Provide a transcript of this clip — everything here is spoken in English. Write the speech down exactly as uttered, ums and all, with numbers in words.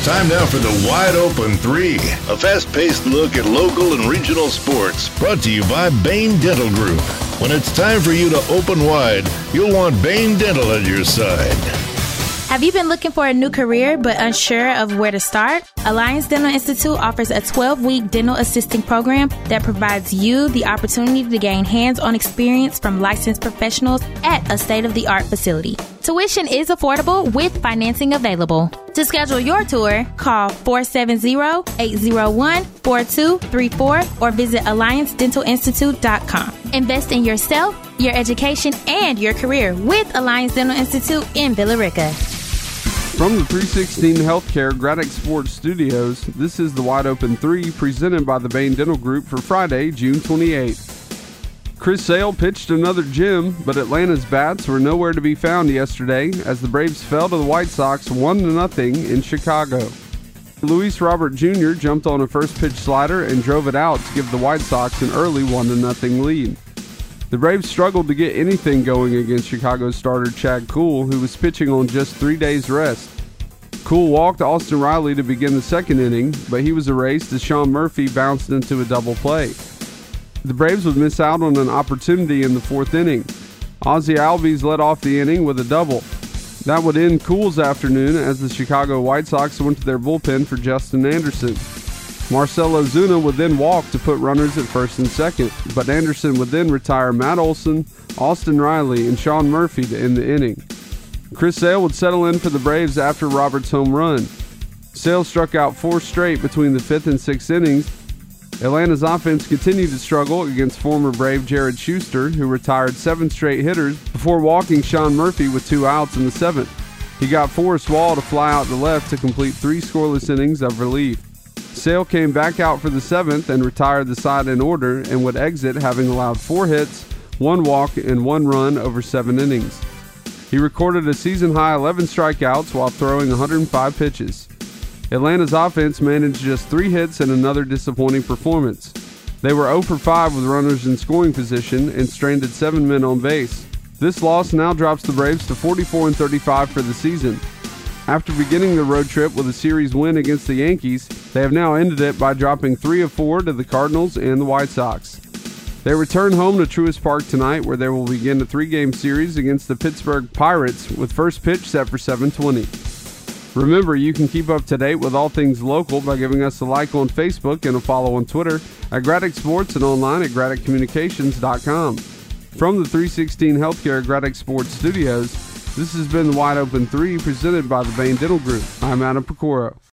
Time now for the Wide Open Three, a fast-paced look at local and regional sports, brought to you by Bain Dental Group. When it's time for you to open wide, you'll want Bain Dental at your side. Have you been looking for a new career but unsure of where to start? Alliance Dental Institute offers a twelve-week dental assisting program that provides you the opportunity to gain hands-on experience from licensed professionals at a state-of-the-art facility. Tuition is affordable with financing available. To schedule your tour, call four seven zero, eight zero one, four two three four or visit alliance dental institute dot com. Invest in yourself, your education, and your career with Alliance Dental Institute in Villa Rica. From the three sixteen Healthcare Graddock Sports Studios, this is the Wide Open Three presented by the Bain Dental Group for Friday, June twenty-eighth. Chris Sale pitched another gem, but Atlanta's bats were nowhere to be found yesterday as the Braves fell to the White Sox one to nothing in Chicago. Luis Robert Junior jumped on a first-pitch slider and drove it out to give the White Sox an early one to nothing lead. The Braves struggled to get anything going against Chicago starter Chad Kuhl, who was pitching on just three days' rest. Kuhl walked Austin Riley to begin the second inning, but he was erased as Sean Murphy bounced into a double play. The Braves would miss out on an opportunity in the fourth inning. Ozzie Albies led off the inning with a double. That would end Kuhl's afternoon as the Chicago White Sox went to their bullpen for Justin Anderson. Marcell Ozuna would then walk to put runners at first and second, but Anderson would then retire Matt Olson, Austin Riley, and Sean Murphy to end the inning. Chris Sale would settle in for the Braves after Roberts' home run. Sale struck out four straight between the fifth and sixth innings. Atlanta's offense continued to struggle against former Brave Jared Schuster, who retired seven straight hitters before walking Sean Murphy with two outs in the seventh. He got Forrest Wall to fly out to left to complete three scoreless innings of relief. Sale came back out for the seventh and retired the side in order and would exit having allowed four hits, one walk, and one run over seven innings. He recorded a season-high eleven strikeouts while throwing one hundred five pitches. Atlanta's offense managed just three hits and another disappointing performance. They were zero for five with runners in scoring position and stranded seven men on base. This loss now drops the Braves to forty-four and thirty-five for the season. After beginning the road trip with a series win against the Yankees, they have now ended it by dropping three of four to the Cardinals and the White Sox. They return home to Truist Park tonight, where they will begin a three-game series against the Pittsburgh Pirates with first pitch set for seven twenty. Remember, you can keep up to date with all things local by giving us a like on Facebook and a follow on Twitter at Graddock Sports and online at Graddock Communications dot com. From the three sixteen Healthcare Graddock Sports Studios, this has been the Wide Open Three presented by the Bain Dental Group. I'm Adam Pecoro.